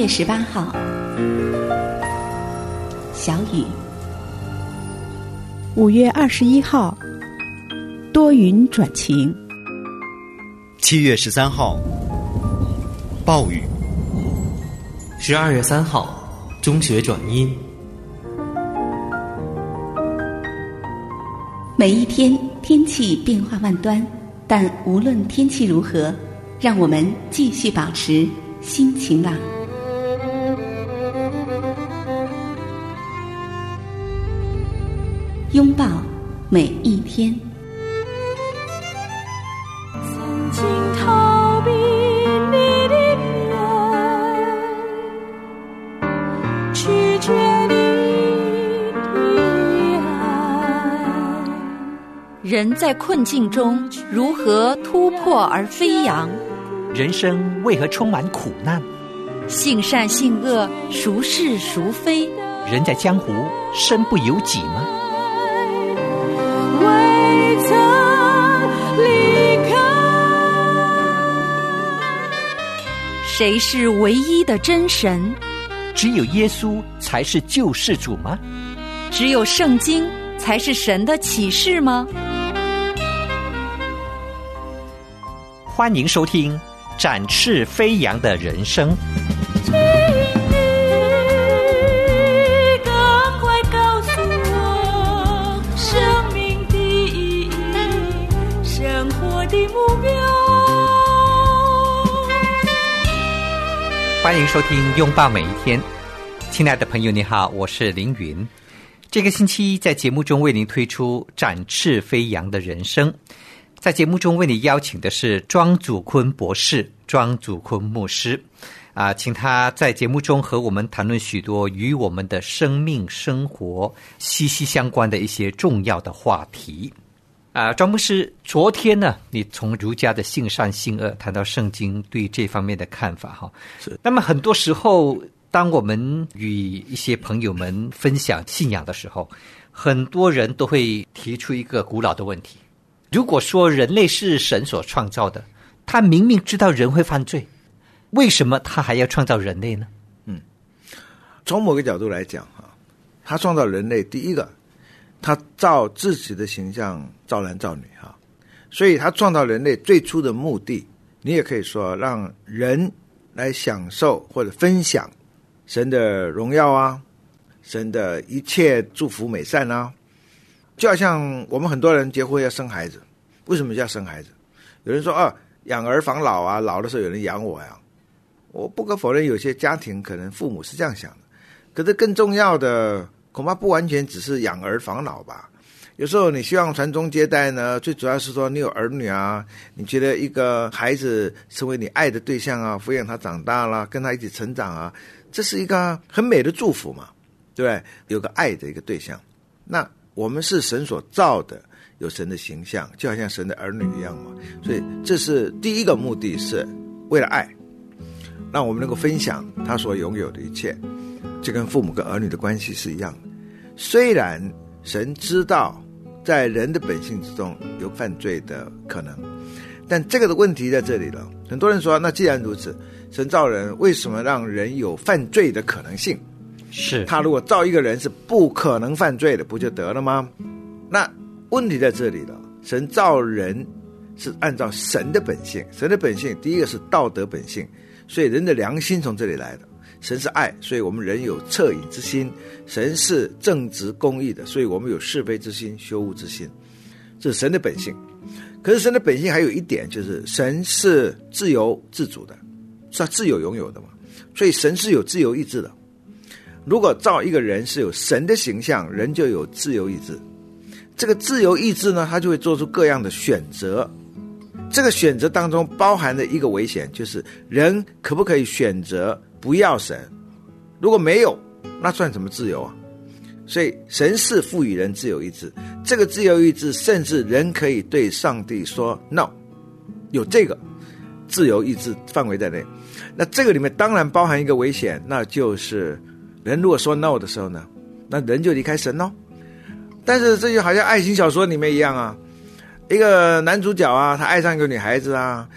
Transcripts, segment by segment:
18号，小雨。 5月21号，多云转晴。 7月13号，暴雨。 12月3号，中雪转阴。 每一天天气变化万端，但无论天气如何，让我们继续保持心晴朗。拥抱每一天。 曾经逃避你的脸，拒绝你的爱。 人在困境中如何突破而飞扬？ 人生为何充满苦难？ 性善性恶，孰是孰非？ 人在江湖，身不由己吗？ 未曾离开。 谁是唯一的真神？ 只有耶稣才是救世主吗？ 只有圣经才是神的启示吗？ 欢迎收听《展翅飞扬的人生》。 请你赶快告诉我生命的意义，生活的目标。 欢迎收听《拥抱每一天》。亲爱的朋友你好，我是凌云。这个星期在节目中为您推出《展翅飞扬的人生》。在节目中为你邀请的是庄祖坤博士、庄祖坤牧师请他在节目中和我们谈论许多与我们的生命生活息息相关的一些重要的话题。庄牧师，昨天呢，你从儒家的性善性恶谈到圣经对这方面的看法哈。 是。 那么很多时候，当我们与一些朋友们分享信仰的时候，很多人都会提出一个古老的问题：如果说人类是神所创造的，他明明知道人会犯罪，为什么他还要创造人类呢？ 从某个角度来讲他创造人类，第一个，他照自己的形象造男造女所以他创造人类最初的目的，你也可以说让人来享受或者分享神的荣耀神的一切祝福美善就好像我们很多人结婚要生孩子，为什么要生孩子？有人说养儿防老老的时候有人养我我不可否认有些家庭可能父母是这样想的，可是更重要的恐怕不完全只是养儿防老吧。有时候你希望传宗接代呢，最主要是说你有儿女你觉得一个孩子成为你爱的对象抚养他长大了，跟他一起成长这是一个很美的祝福嘛，对不对？有个爱的一个对象。那我们是神所造的，有神的形象，就好像神的儿女一样嘛。所以这是第一个目的，是为了爱，让我们能够分享他所拥有的一切。这跟父母跟儿女的关系是一样的。虽然神知道在人的本性之中有犯罪的可能，但这个的问题在这里了。很多人说，那既然如此，神造人为什么让人有犯罪的可能性？ 是他如果造一个人是不可能犯罪的，不就得了吗？那问题在这里了。神造人是按照神的本性，神的本性第一个是道德本性，所以人的良心从这里来的。神是爱，所以我们人有恻隐之心；神是正直公义的，所以我们有是非之心、羞恶之心，这是神的本性。可是神的本性还有一点，就是神是自由自主的，是他自由拥有的嘛，所以神是有自由意志的。如果造一个人是有神的形象，人就有自由意志。这个自由意志呢，他就会做出各样的选择。这个选择当中包含的一个危险，就是人可不可以选择不要神？如果没有，那算什么自由所以神是赋予人自由意志，这个自由意志甚至人可以对上帝说 no， 有这个自由意志范围在内。那这个里面当然包含一个危险，那就是人如果说 no 的时候呢，那人就离开神但是这就好像爱情小说里面一样一个男主角他爱上一个女孩子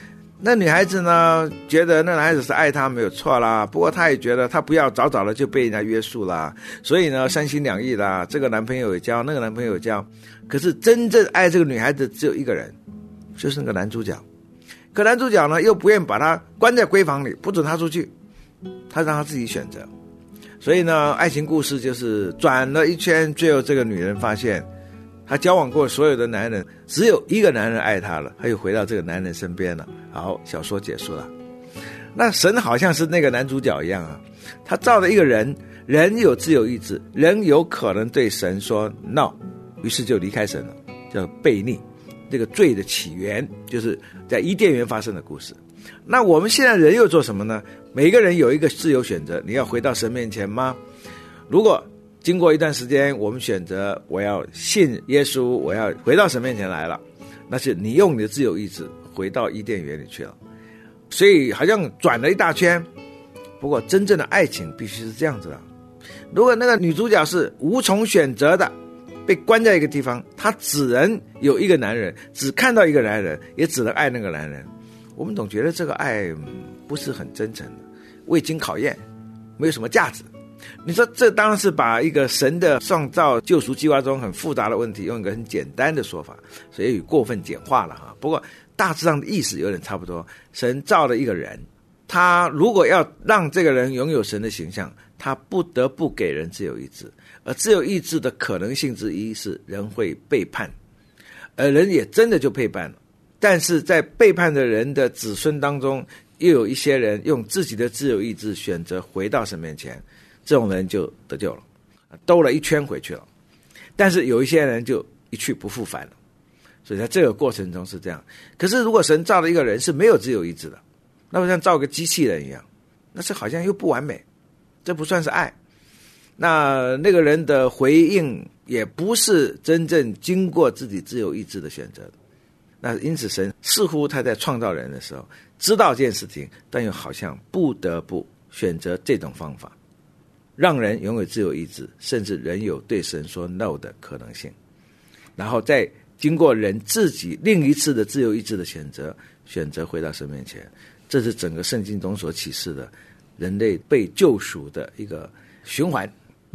那女孩子呢，觉得那男孩子是爱她没有错啦，不过她也觉得她不要早早的就被人家约束啦，所以呢三心两意啦，这个男朋友也交，那个男朋友也交。可是真正爱这个女孩子只有一个人，就是那个男主角。可男主角呢又不愿意把她关在闺房里，不准她出去，他让她自己选择。所以呢爱情故事就是转了一圈，最后这个女人发现她交往过所有的男人，只有一个男人爱她了，她又回到这个男人身边了。好，小说结束了。那神好像是那个男主角一样啊，他造了一个人，人有自由意志，人有可能对神说 no， 于是就离开神了，叫悖逆。这个罪的起源就是在伊甸园发生的故事。那我们现在人又做什么呢？每个人有一个自由选择，你要回到神面前吗？如果经过一段时间我们选择我要信耶稣，我要回到神面前来了，那是你用你的自由意志回到伊甸园里去了。所以好像转了一大圈。不过真正的爱情必须是这样子的，如果那个女主角是无从选择的，被关在一个地方，她只能有一个男人，只看到一个男人，也只能爱那个男人，我们总觉得这个爱不是很真诚的，未经考验，没有什么价值。你说这当然是把一个神的创造救赎计划中很复杂的问题用一个很简单的说法，所以过分简化了哈。不过大致上的意思有点差不多。神造了一个人，他如果要让这个人拥有神的形象，他不得不给人自由意志，而自由意志的可能性之一是人会背叛，而人也真的就背叛了。但是在背叛的人的子孙当中，又有一些人用自己的自由意志选择回到神面前，这种人就得救了，兜了一圈回去了。但是有一些人就一去不复返了，所以在这个过程中是这样。可是如果神造的一个人是没有自由意志的，那么像造个机器人一样，那是好像又不完美，这不算是爱。那个人的回应也不是真正经过自己自由意志的选择的。那因此神似乎他在创造人的时候知道这件事情，但又好像不得不选择这种方法，让人拥有自由意志，甚至人有对神说 no 的可能性，然后再经过人自己另一次的自由意志的选择回到神面前。这是整个圣经中所启示的人类被救赎的一个循环。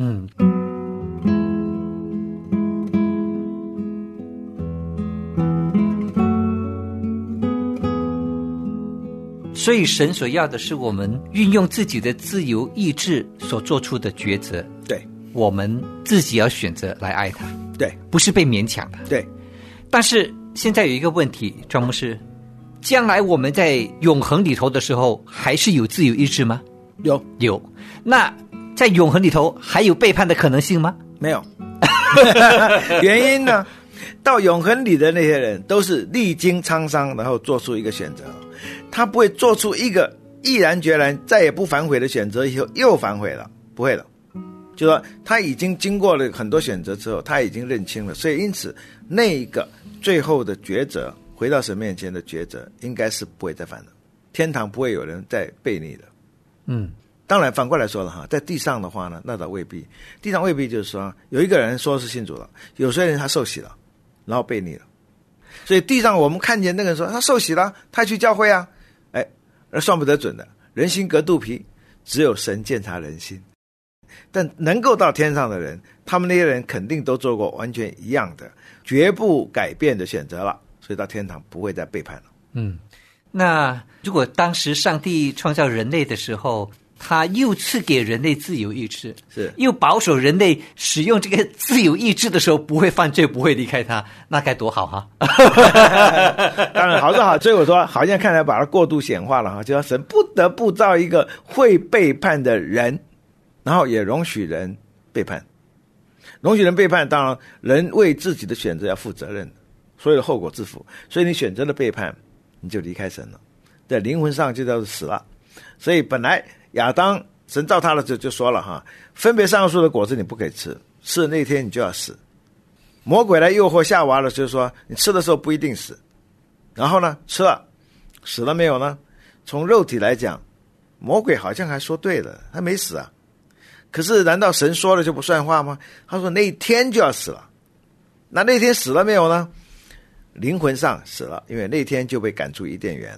所以神所要的是我们运用自己的自由意志所做出的抉择。 对， 我们自己要选择来爱他。 对， 不是被勉强的。 对。 但是现在有一个问题，庄牧师，将来我们在永恒里头的时候还是有自由意志吗？有。那在永恒里头还有背叛的可能性吗？ 没有。原因呢，到永恒里的那些人都是历经沧桑，然后做出一个选择，他不会做出一个毅然决然再也不反悔的选择以后又反悔了，不会了。就说他已经经过了很多选择之后，他已经认清了，所以因此那个最后的抉择，回到神面前的抉择应该是不会再犯的，天堂不会有人再背逆的。当然反过来说了哈，在地上的话呢，那倒未必。地上未必就是说有一个人说是信主了，有些人他受洗了，然后背逆了。所以地上我们看见那个人说他受洗了，他去教会啊，而算不得准的。人心隔肚皮，只有神鉴察人心。但能够到天上的人，他们那些人肯定都做过完全一样的绝不改变的选择了，所以到天堂不会再背叛了。 那如果当时上帝创造人类的时候，他又赐给人类自由意志， 是又保守人类使用这个自由意志的时候不会犯罪，不会离开他，那该多好哈！ 当然好是好，所以我说好像看来把它过度显化了哈，就说神不得不造一个会背叛的人，然后也容许人背叛。容许人背叛，当然人为自己的选择要负责任，所有的后果自负。所以你选择了背叛，你就离开神了，在灵魂上就叫做死了。所以本来亚当神造他了就说了哈，分别善恶树的果子你不可以吃，吃的那天你就要死。魔鬼来诱惑夏娃了，就是说你吃的时候不一定死。然后呢，吃了，死了没有呢？从肉体来讲，魔鬼好像还说对了，他没死啊。可是难道神说了就不算话吗？他说那一天就要死了。那天死了没有呢？灵魂上死了，因为那天就被赶出伊甸园了。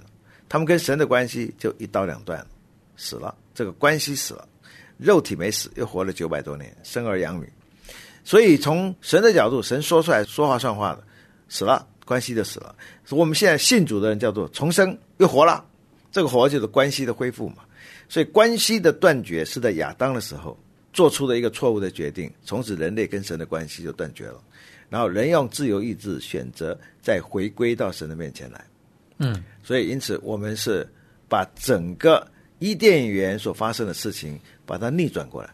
他们跟神的关系就一刀两断，死了，这个关系死了，肉体没死，又活了900多年，生儿养女。所以从神的角度，神说出来说话算话的，死了，关系就死了。我们现在信主的人叫做重生，又活了，这个活就是关系的恢复嘛。所以关系的断绝是在亚当的时候做出的一个错误的决定，从此人类跟神的关系就断绝了，然后人用自由意志选择再回归到神的面前来。所以因此我们是把整个伊甸园所发生的事情把它逆转过来。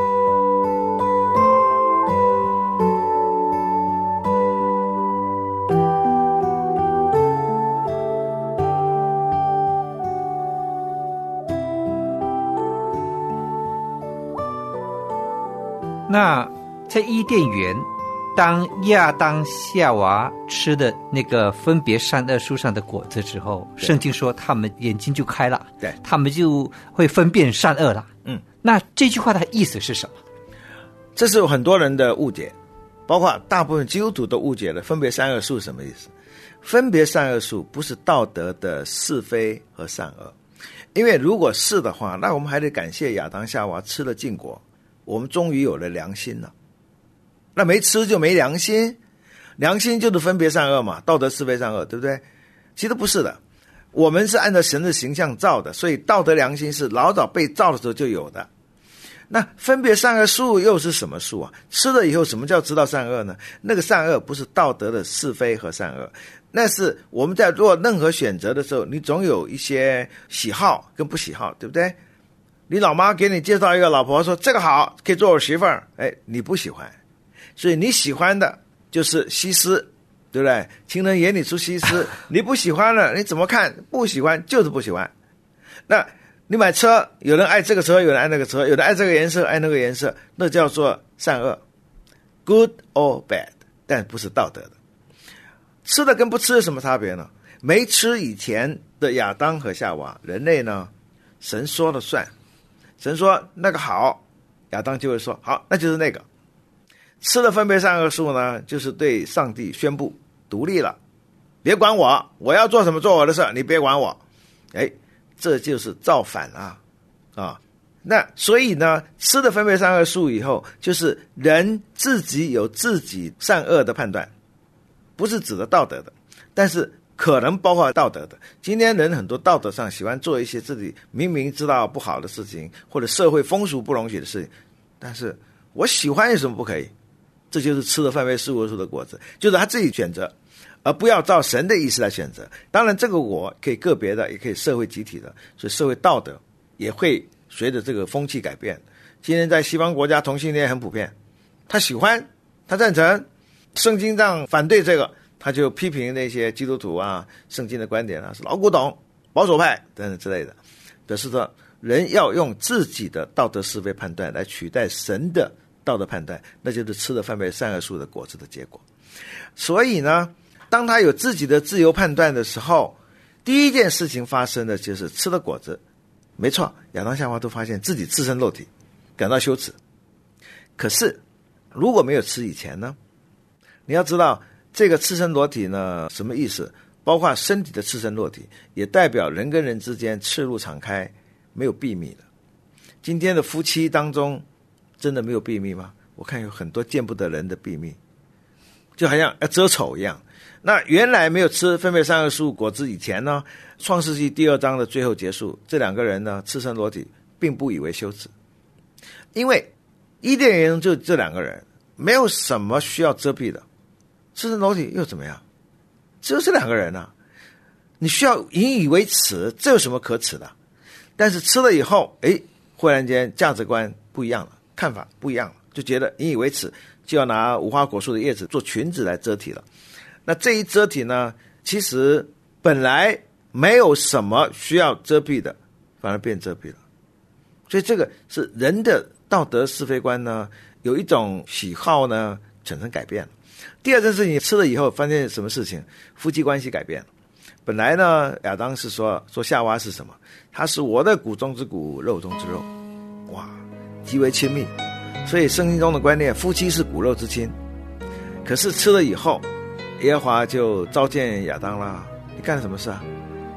那在伊甸园，当亚当夏娃吃的那个分别善恶树上的果子之后，圣经说他们眼睛就开了， 对， 他们就会分辨善恶了。那这句话的意思是什么？ 这是有很多人的误解，包括大部分基督徒都误解了分别善恶树什么意思。分别善恶树不是道德的是非和善恶，因为如果是的话，那我们还得感谢亚当夏娃吃了禁果，我们终于有了良心了。那没吃就没良心，良心就是分别善恶嘛，道德是非善恶，对不对？其实不是的，我们是按照神的形象造的，所以道德良心是老早被造的时候就有的。那分别善恶树又是什么树啊？吃了以后什么叫知道善恶呢？那个善恶不是道德的是非和善恶，那是我们在做任何选择的时候，你总有一些喜好跟不喜好，对不对？你老妈给你介绍一个老婆，说这个好，可以做我媳妇儿，你不喜欢，所以你喜欢的就是西施，对不对？情人眼里出西施，你不喜欢了，你怎么看？不喜欢就是不喜欢。那你买车，有人爱这个车，有人爱那个车，有人爱这个颜色，爱那个颜色，那叫做善恶 ，good or bad， 但不是道德的。吃的跟不吃有什么差别呢？没吃以前的亚当和夏娃，人类呢，神说了算，神说那个好，亚当就会说好，那就是那个。吃了分别善恶树呢，就是对上帝宣布独立了，别管我，我要做什么做我的事，你别管我。这就是造反了啊！那所以呢，吃了分别善恶树以后，就是人自己有自己善恶的判断，不是指的道德的，但是可能包括道德的。今天人很多道德上喜欢做一些自己明明知道不好的事情，或者社会风俗不容许的事情，但是我喜欢有什么不可以？这就是吃了分别善恶树的果子，就是他自己选择，而不要照神的意思来选择。当然这个我可以个别的，也可以社会集体的，所以社会道德也会随着这个风气改变。今天在西方国家同性恋很普遍，他喜欢，他赞成，圣经上反对这个，他就批评那些基督徒啊，圣经的观点啊是老古董、保守派等等之类的。表示说人要用自己的道德是非判断来取代神的道德判断，那就是吃了分别善恶树的果子的结果。所以呢，当他有自己的自由判断的时候，第一件事情发生的就是吃了果子。没错，亚当夏娃都发现自己赤身露体，感到羞耻。可是如果没有吃以前呢，你要知道这个赤身裸体呢什么意思，包括身体的赤身裸体，也代表人跟人之间赤露敞开，没有秘密的。今天的夫妻当中真的没有秘密吗？我看有很多见不得人的秘密，就好像要遮丑一样。那原来没有吃分别善恶树果子以前呢，创世纪第2章的最后结束，这两个人呢赤身裸体并不以为羞耻，因为伊甸园就这两个人，没有什么需要遮蔽的，赤身裸体又怎么样？只有这两个人啊，你需要引以为耻，这有什么可耻的？但是吃了以后，忽然间价值观不一样了，看法不一样了，就觉得引以为耻，就要拿无花果树的叶子做裙子来遮体了。那这一遮体呢，其实本来没有什么需要遮蔽的，反而变遮蔽了。所以这个是人的道德是非观呢，有一种喜好呢产生改变了。第二件事情，吃了以后发现什么事情？夫妻关系改变了。本来呢，亚当是说夏娃是什么？她是我的骨中之骨，肉中之肉，哇，极为亲密。所以圣经中的观念，夫妻是骨肉之亲。可是吃了以后，耶和华就召见亚当啦，你干了什么事啊？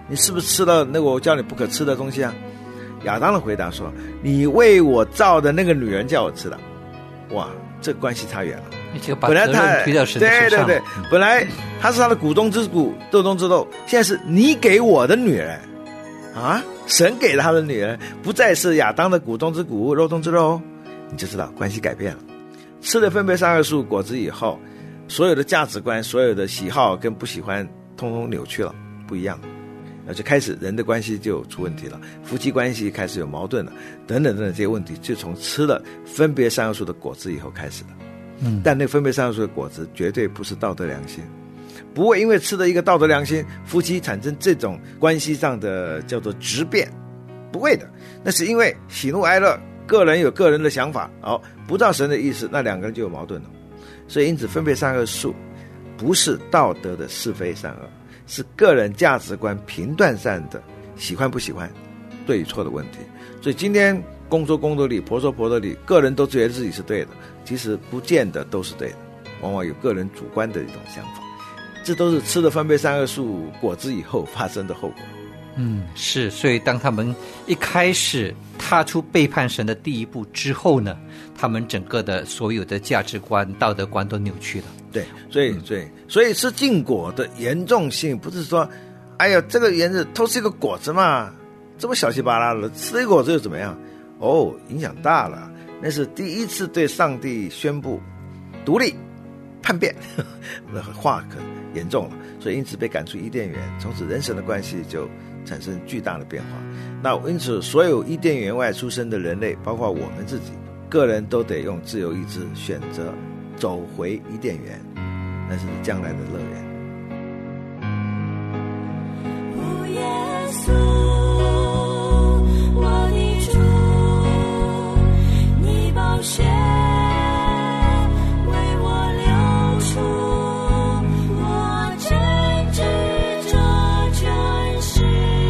你是不是吃了那个我叫你不可吃的东西啊？亚当的回答说，你为我造的那个女人叫我吃的。哇，这关系差远了。 本来他推到神的身上， 对，本来他是他的骨中之骨，肉中之肉，现在是你给我的女人啊，神给他的女人不再是亚当的骨中之骨，肉中之肉，你就知道关系改变了。吃了分别善恶树果子以后，所有的价值观、所有的喜好跟不喜欢，通通扭曲了，不一样了。那就开始人的关系就出问题了，夫妻关系开始有矛盾了，等等等等，这些问题就从吃了分别善恶树的果子以后开始的。但那分别善恶树的果子绝对不是道德良心，不会因为吃了一个道德良心，夫妻产生这种关系上的叫做质变，不会的。那是因为喜怒哀乐，个人有个人的想法，不照神的意思，那两个人就有矛盾了。所以因此分别善恶树不是道德的是非善恶，是个人价值观评断上的喜欢不喜欢、对与错的问题。所以今天公说公的理，婆说婆的理，个人都觉得自己是对的，其实不见得都是对的，往往有个人主观的一种想法。这都是吃了分别善恶树果子以后发生的后果。 是。所以当他们一开始踏出背叛神的第一步之后呢，他们整个的所有的价值观、道德观都扭曲了。对， 所以吃禁果的严重性不是说，哎呀，这个园子都是一个果子嘛，这么小气巴拉的，吃一个果子又怎么样？影响大了。那是第一次对上帝宣布独立叛变，那话可严重了。所以因此被赶出伊甸园，从此人神的关系就产生巨大的变化。那因此所有伊甸园外出生的人类，包括我们自己个人，都得用自由意志选择走回伊甸园，那是将来的乐园。 耶稣，我的主，你宝血为我流出，我真知这全是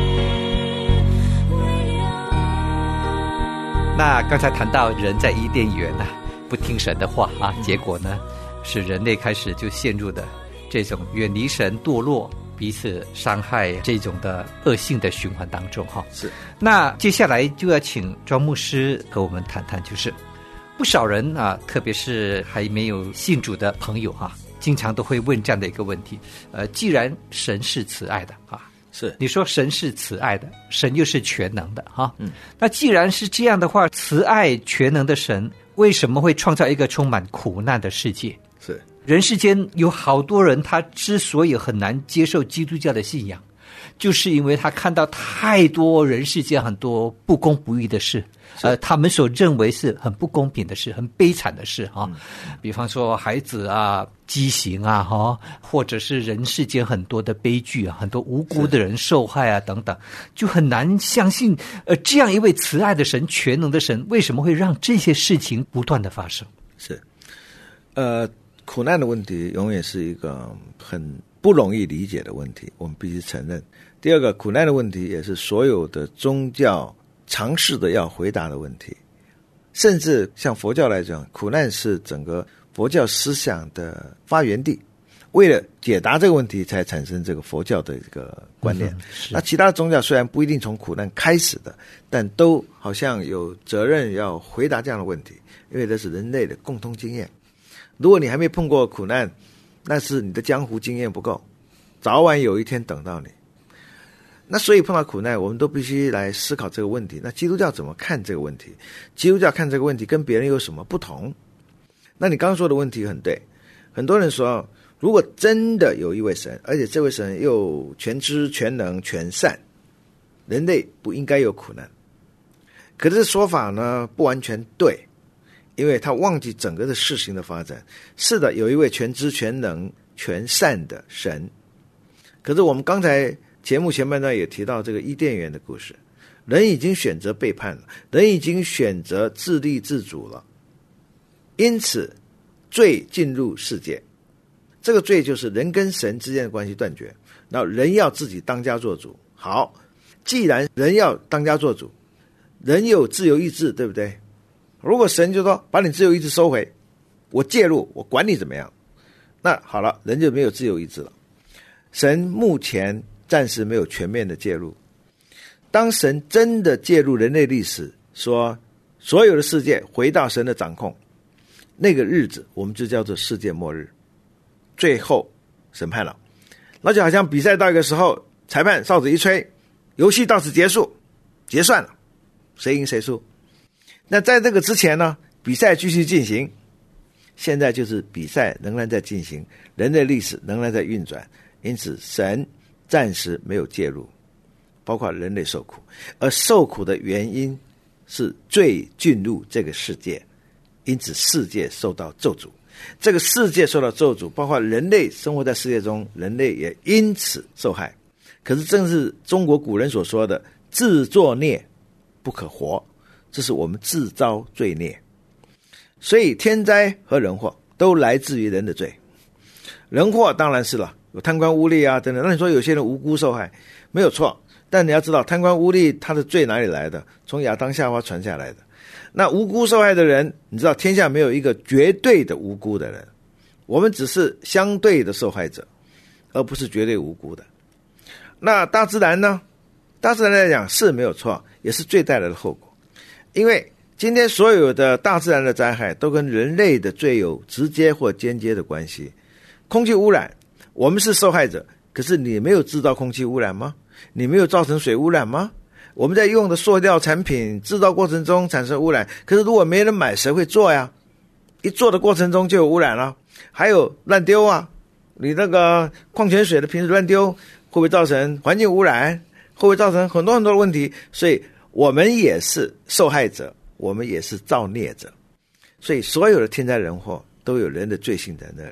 为了爱。 那刚才谈到人在伊甸园不听神的话结果呢是人类开始就陷入的这种远离神、堕落、彼此伤害这种的恶性的循环当中是。 那接下来就要请庄牧师和我们谈谈，就是不少人特别是还没有信主的朋友经常都会问这样的一个问题，既然神是慈爱的是， 你说神是慈爱的，神又是全能的那既然是这样的话，慈爱全能的神为什么会创造一个充满苦难的世界？ 是， 人世间有好多人，他之所以很难接受基督教的信仰，就是因为他看到太多人世间很多不公不义的事，他们所认为是很不公平的事，很悲惨的事比方说孩子畸形或者是人世间很多的悲剧很多无辜的人受害等等，就很难相信这样一位慈爱的神、全能的神，为什么会让这些事情不断的发生？ 是，苦难的问题永远是一个很不容易理解的问题，我们必须承认。第二个，苦难的问题也是所有的宗教尝试的要回答的问题，甚至像佛教来讲，苦难是整个佛教思想的发源地，为了解答这个问题才产生这个佛教的这个观念。那其他的宗教虽然不一定从苦难开始的，但都好像有责任要回答这样的问题，因为这是人类的共同经验。如果你还没碰过苦难，那是你的江湖经验不够，早晚有一天等到你。那所以碰到苦难，我们都必须来思考这个问题。那基督教怎么看这个问题？基督教看这个问题跟别人有什么不同？那你刚刚说的问题很对。很多人说，如果真的有一位神，而且这位神又全知全能全善，人类不应该有苦难。可是说法呢不完全对，因为他忘记整个的事情的发展。是的，有一位全知全能全善的神，可是我们刚才节目前半段也提到这个伊甸园的故事，人已经选择背叛了，人已经选择自立自主了，因此罪进入世界。这个罪就是人跟神之间的关系断绝，然后人要自己当家做主。好，既然人要当家做主，人有自由意志，对不对？如果神就说把你自由意志收回，我介入，我管你怎么样，那好了，人就没有自由意志了。神目前暂时没有全面的介入。当神真的介入人类历史，说所有的世界回到神的掌控，那个日子我们就叫做世界末日，最后审判了。那就好像比赛到一个时候，裁判哨子一吹，游戏到此结束，结算了，谁赢谁输。那在这个之前呢，比赛继续进行，现在就是比赛仍然在进行，人类历史仍然在运转，因此神暂时没有介入，包括人类受苦，而受苦的原因是罪进入这个世界，因此世界受到咒诅。这个世界受到咒诅，包括人类生活在世界中，人类也因此受害。可是正是中国古人所说的自作孽不可活，这是我们自招罪孽。所以天灾和人祸都来自于人的罪。人祸当然是了，有贪官污吏啊等等。那你说有些人无辜受害，没有错，但你要知道贪官污吏他的罪哪里来的？从亚当夏娃传下来的。那无辜受害的人，你知道天下没有一个绝对的无辜的人，我们只是相对的受害者，而不是绝对无辜的。那大自然呢？大自然来讲是没有错，也是罪带来的后果。因为今天所有的大自然的灾害都跟人类的罪有直接或间接的关系。空气污染，我们是受害者，可是你没有制造空气污染吗？你没有造成水污染吗？我们在用的塑料产品制造过程中产生污染，可是如果没人买，谁会做呀？一做的过程中就有污染了。还有乱丢啊，你那个矿泉水的瓶子乱丢，会不会造成环境污染？会不会造成很多很多的问题？所以我们也是受害者，我们也是造孽者。所以所有的天灾人祸都有人的罪性在那里。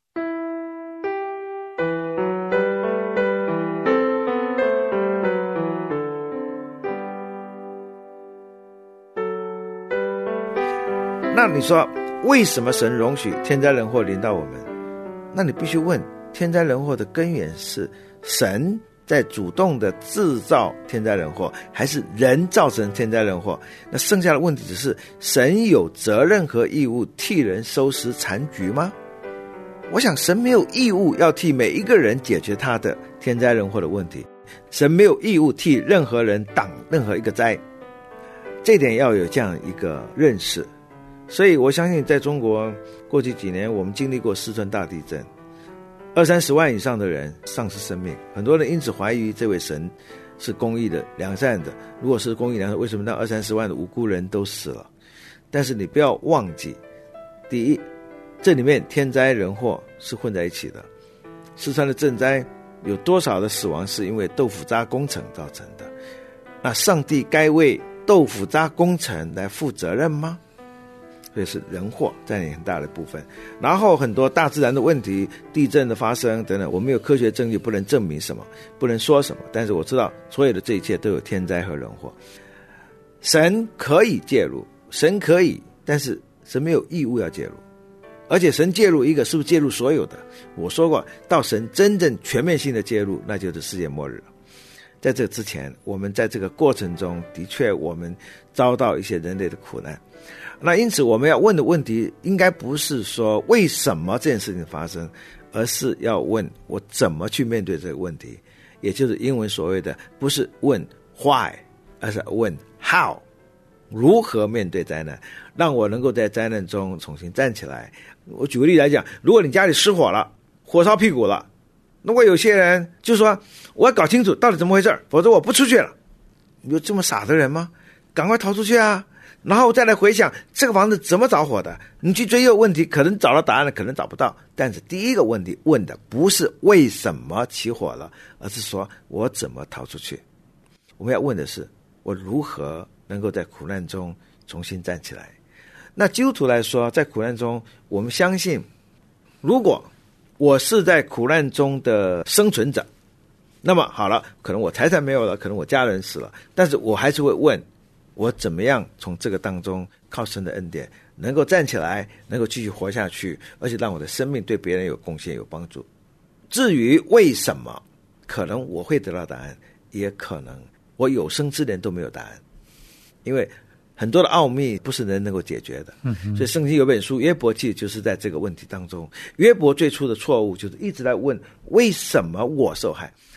那你说为什么神容许天灾人祸临到我们？那你必须问，天灾人祸的根源是神在主动的制造天灾人祸，还是人造成天灾人祸？那剩下的问题只是神有责任和义务替人收拾残局吗？我想神没有义务要替每一个人解决他的天灾人祸的问题，神没有义务替任何人挡任何一个灾，这点要有这样一个认识。所以我相信在中国过去几年我们经历过四川大地震，20-30万以上的人丧失生命，很多人因此怀疑这位神是公义的良善的。如果是公义良善，为什么那20-30万的无辜人都死了？但是你不要忘记，第一，这里面天灾人祸是混在一起的。四川的震灾有多少的死亡是因为豆腐渣工程造成的？那上帝该为豆腐渣工程来负责任吗？所以是人祸占领很大的部分。然后很多大自然的问题，地震的发生等等，我们有科学证据不能证明什么，不能说什么，但是我知道所有的这一切都有天灾和人祸。神可以介入，神可以，但是神没有义务要介入。而且神介入一个，是不是介入所有的？我说过，到神真正全面性的介入，那就是世界末日了。在这之前，我们在这个过程中的确我们遭到一些人类的苦难。那因此我们要问的问题应该不是说为什么这件事情发生，而是要问我怎么去面对这个问题，也就是英文所谓的不是问 why， 而是问 how， 如何面对灾难，让我能够在灾难中重新站起来。我举个例来讲，如果你家里失火了，火烧屁股了，如果有些人就说我要搞清楚到底怎么回事，否则我不出去了。有这么傻的人吗？赶快逃出去啊，然后再来回想这个房子怎么着火的，你去追究问题，可能找到答案了，可能找不到。但是第一个问题问的不是为什么起火了，而是说我怎么逃出去。我们要问的是我如何能够在苦难中重新站起来。那基督徒来说，在苦难中我们相信，如果我是在苦难中的生存者，那么好了，可能我财产没有了，可能我家人死了，但是我还是会问，我怎么样从这个当中靠神的恩典能够站起来，能够继续活下去，而且让我的生命对别人有贡献有帮助。至于为什么，可能我会得到答案，也可能我有生之年都没有答案，因为很多的奥秘不是人能够解决的。所以圣经有本书约伯记就是在这个问题当中，约伯最初的错误就是一直在问为什么我受害。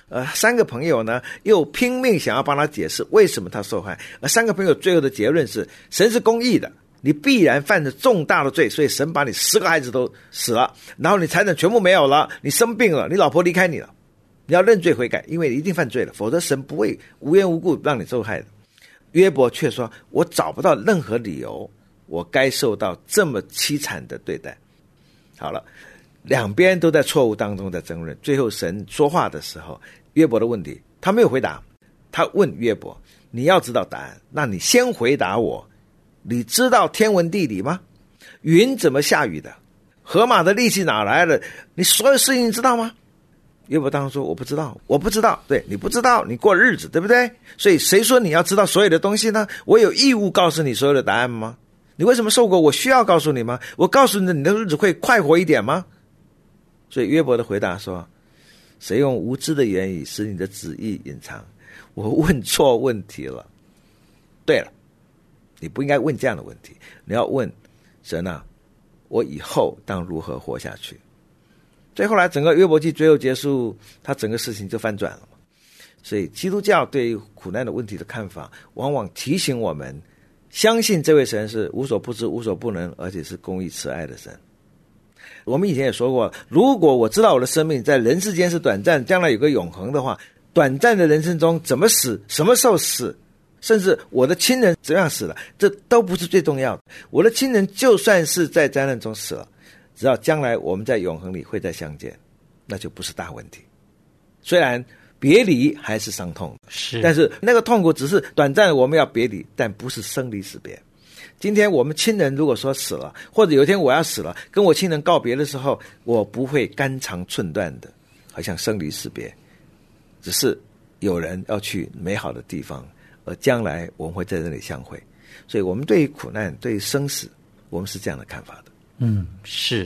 3个朋友呢又拼命想要帮他解释为什么他受害，而3个朋友最后的结论是神是公义的，你必然犯了重大的罪，所以神把你10个孩子都死了，然后你财产全部没有了，你生病了，你老婆离开你了，你要认罪悔改，因为你一定犯罪了，否则神不会无缘无故让你受害的。约伯却说，我找不到任何理由我该受到这么凄惨的对待。好了，两边都在错误当中在争论，最后神说话的时候，约伯的问题他没有回答，他问约伯，你要知道答案，那你先回答我，你知道天文地理吗？云怎么下雨的？河马的力气哪来的？你所有事情你知道吗？约伯当时说，我不知道。对，你不知道，你过日子，对不对？所以谁说你要知道所有的东西呢？我有义务告诉你所有的答案吗？你为什么受过？我需要告诉你吗？我告诉你，你的日子会快活一点吗？所以约伯的回答说，谁用无知的言语使你的旨意隐藏？我问错问题了。对了，你不应该问这样的问题，你要问神啊，我以后当如何活下去？所以后来整个约伯记最后结束，他整个事情就翻转了嘛。所以基督教对于苦难的问题的看法，往往提醒我们相信这位神是无所不知无所不能，而且是公义慈爱的神。我们以前也说过，如果我知道我的生命在人世间是短暂，将来有个永恒的话，短暂的人生中怎么死，什么时候死，甚至我的亲人怎样死了，这都不是最重要的。我的亲人就算是在灾难中死了，只要将来我们在永恒里会再相见，那就不是大问题。虽然别离还是伤痛的， 是， 但是那个痛苦只是短暂的，我们要别离，但不是生离死别。今天我们亲人如果说死了，或者有一天我要死了，跟我亲人告别的时候，我不会肝肠寸断的，好像生离死别，只是有人要去美好的地方，而将来我们会在这里相会。所以我们对于苦难，对于生死，我们是这样的看法的。 是。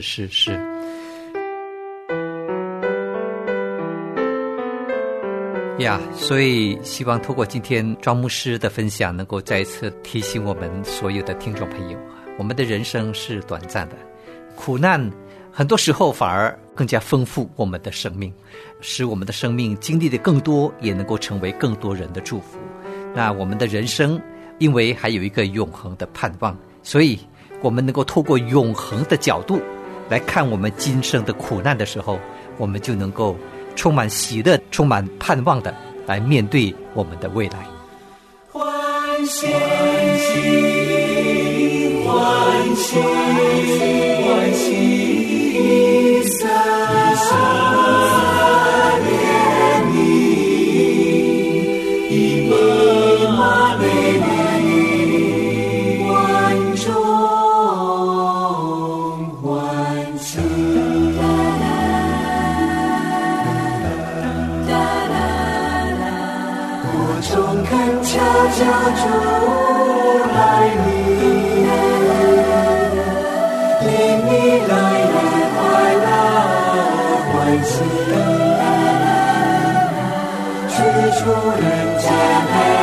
呀，所以希望透过今天庄牧师的分享，能够再一次提醒我们所有的听众朋友，我们的人生是短暂的，苦难很多时候反而更加丰富我们的生命，使我们的生命经历的更多，也能够成为更多人的祝福。那我们的人生因为还有一个永恒的盼望，所以我们能够透过永恒的角度来看我们今生的苦难的时候，我们就能够充满喜乐，充满盼望的来面对我们的未来。 欢喜欢喜欢喜以色列民，以伯玛内利，万众欢喜。众恳求救主来临，因你来日快乐欢喜，驱除人间黑